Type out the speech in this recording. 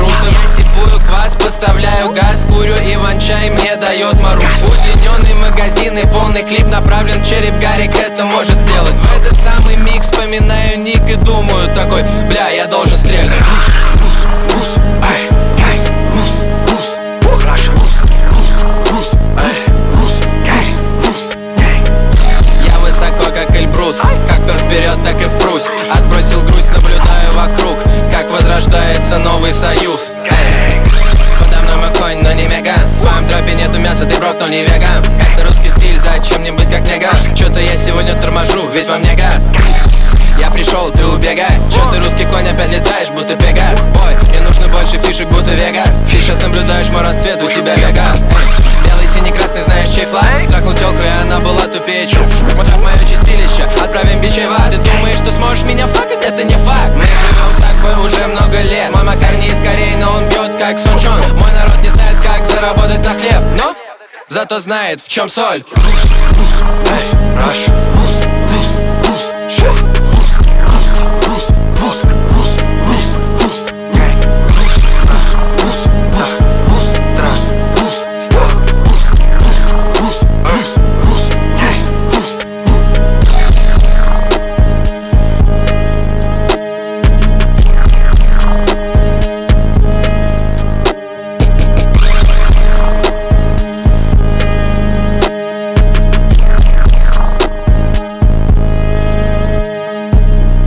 белорусом. Я сипую квас, поставляю газ, курю иван-чай, мне дает Марусь. Удлиненный магазин и полный клип направлен в череп, Гарик это может сделать. В этот самый миг вспоминаю ник и думаю такой: бля, я должен стрельнуть. Я высоко, как Эльбрус, как то вперед, так и прусь. Отбросил грусть, наблюдаю вокруг, как возрождается новый союз. Подо мной мой конь, но не Меган. В твоем тропе нету мяса, ты брок, но не веган. Это русский стиль, зачем мне быть как неган? Чё-то я сегодня торможу, ведь во мне газ. Я пришел, ты убегай. Чё ты, русский конь, опять летаешь, будто Пегас? Ой, мне нужно больше фишек, будто Вегас. Ты сейчас наблюдаешь мой расцвет, у тебя веган. Белый, синий, красный, знаешь, чей флаг? Трахнул тёлку, и она была тупее чув. Смотря в моё чистилище, отправим бичей в ад. Ты думаешь, что сможешь меня факать? Это не факт. Мы живем так бы уже много лет. Мой Макар не из Кореи, но он бьет как Сунчон. Мой народ не знает, как заработать на хлеб, но зато знает, в чем соль.